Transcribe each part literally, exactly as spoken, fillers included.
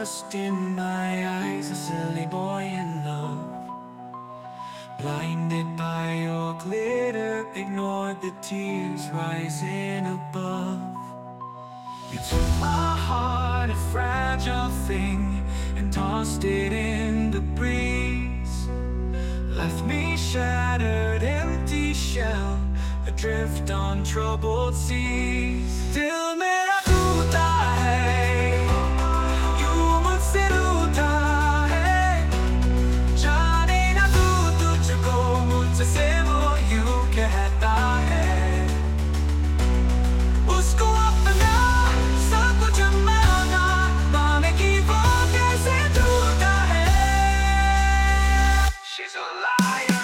lust in my eyes, a silly boy in love. Blinded by your glitter, ignored the tears rising above. You took my heart, a fragile thing, and tossed it in the breeze. Left me shattered, empty shell, adrift on troubled seas. Till मेरा टूटा है, यूं मुझसे रूठा है, जाने ना तू तुझको मुझसे वो यूं कहता है। उसको अपना सब कुछ माना, माने कि वो कैसे टूटा है। She's a liar.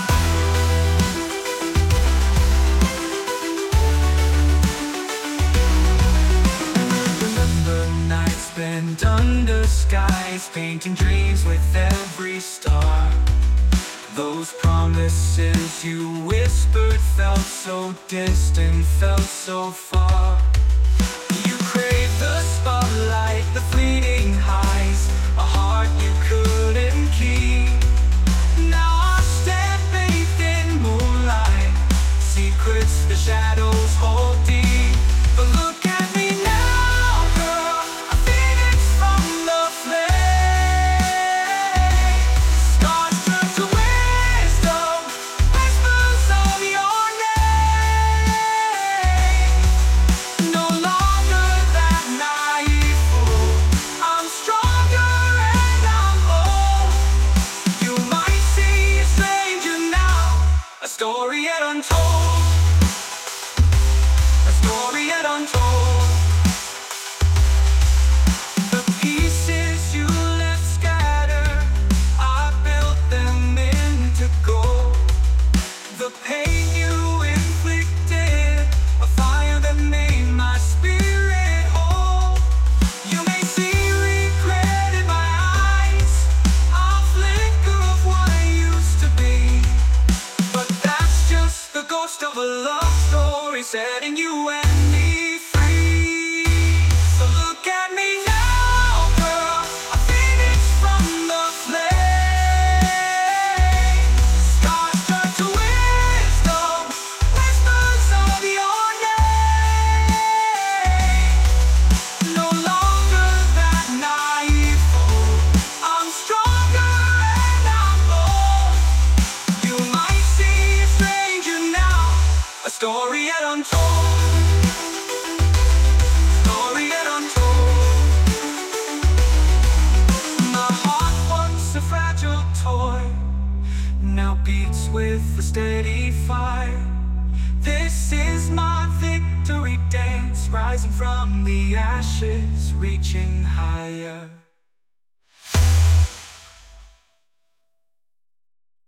Spent under skies, painting dreams with every star. Those promises you whispered felt so distant, felt so far. You craved the spotlight, the fleeting highs, a heart you couldn't keep. Now I stand bathed in moonlight, secrets the shadows hold deep. But look at me now, girl, a phoenix from the flame. Scars turn to wisdom, whispers of your name. No longer that naive fool, I'm stronger and I'm bold. You might see a stranger now, a story yet untold, a story yet untold. The pieces you left scattered, I built them into gold. The pain you inflicted, a fire that made my spirit whole. You may see regret in my eyes, a flicker of what I used to be. But that's just the ghost of a love story setting you and me free. So look at me now, girl, a phoenix from the flame. Scars turn to wisdom, whispers of your name. No longer that naive fool, I'm stronger and I'm bold. You might see a stranger now, a story yet untold, story yet untold. My heart, once a fragile toy, now beats with a steady fire. This is my victory dance, rising from the ashes, reaching higher.